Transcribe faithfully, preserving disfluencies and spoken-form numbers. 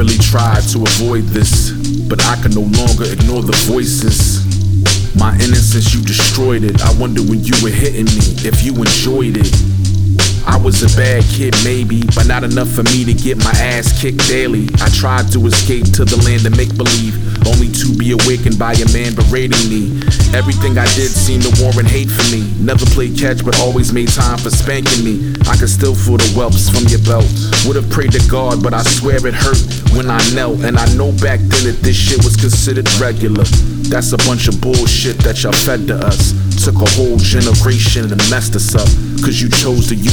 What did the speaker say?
really tried to avoid this, but I can no longer ignore the voices. My innocence, you destroyed it. I wonder when you were hitting me, if you enjoyed it. I was a bad kid maybe, but not enough for me to get my ass kicked daily. I tried to escape to the land of make-believe, only to be awakened by a man berating me. Everything I did seemed to warrant hate for me. Never played catch but always made time for spanking me. I could still feel the whelps from your belt. Would've prayed to God but I swear it hurt when I knelt. And I know back then that this shit was considered regular. That's a bunch of bullshit that y'all fed to us. Took a whole generation and messed us up, cause you chose to use